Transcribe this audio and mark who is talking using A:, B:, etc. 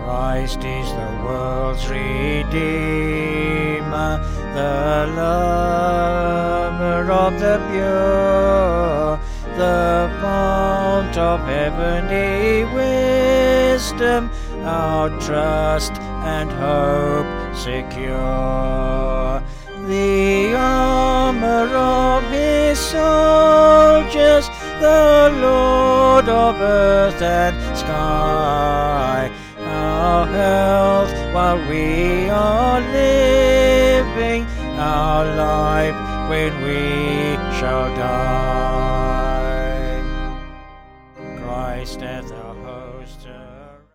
A: Christ is the world's Redeemer, the lover of the pure, the fount of heavenly wisdom, our trust and hope secure. The armor of his soldiers, the Lord of earth and sky, our health while we are living, our life when we shall die. Christ hath